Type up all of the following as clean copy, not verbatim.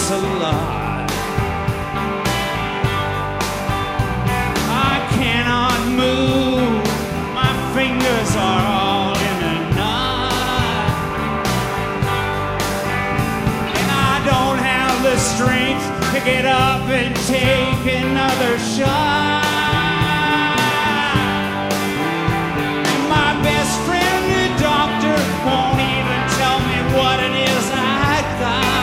hurts a lot. I cannot move, my fingers are all in a knot, and I don't have the strength to get up and take another shot. And my best friend, the doctor, won't even tell me what it is I got.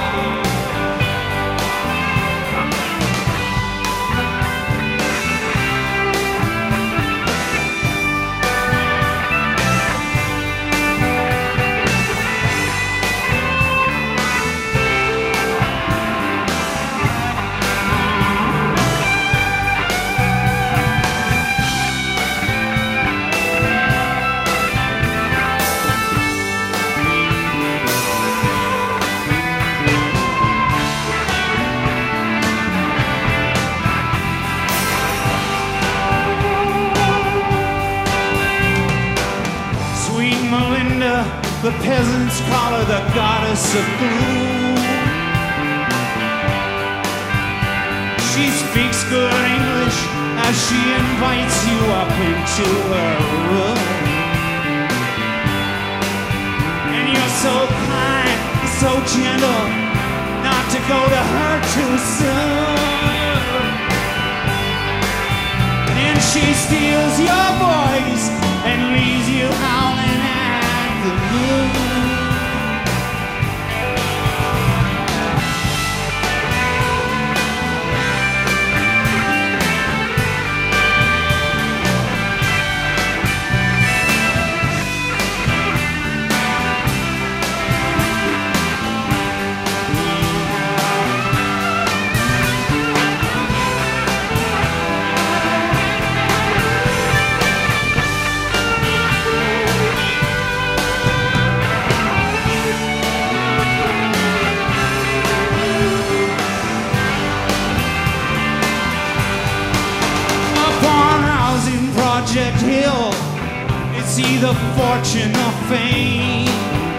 The peasants call her the goddess of gloom. She speaks good English as she invites you up into her room. And you're so kind, so gentle, not to go to her too soon. And she steals your voice and leaves you howling at the moon. Project Hill, it's either fortune or fame.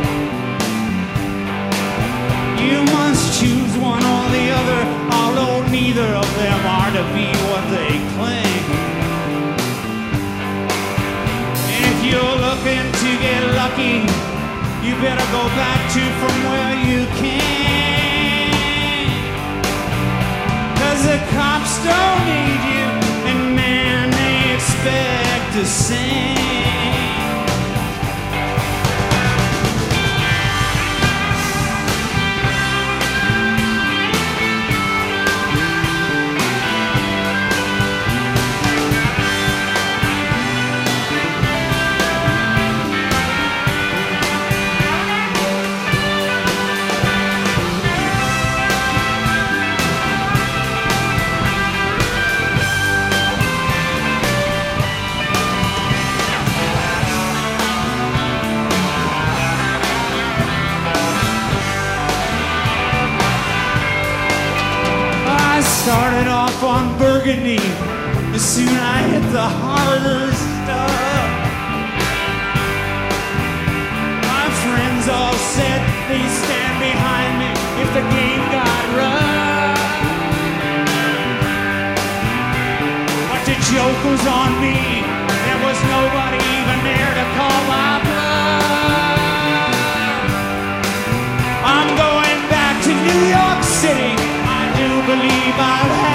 You must choose one or the other, although neither of them are to be what they claim. And if you're looking to get lucky, you better go back to from where you came. 'Cause the cops don't need you, and man, they expect the same. Started off on Burgundy, as soon I hit the harder stuff. My friends all said they'd stand behind me if the game got rough. But the joke was on me, there was nobody even there to call my bluff. I'm going back to New York City, I do believe I'll have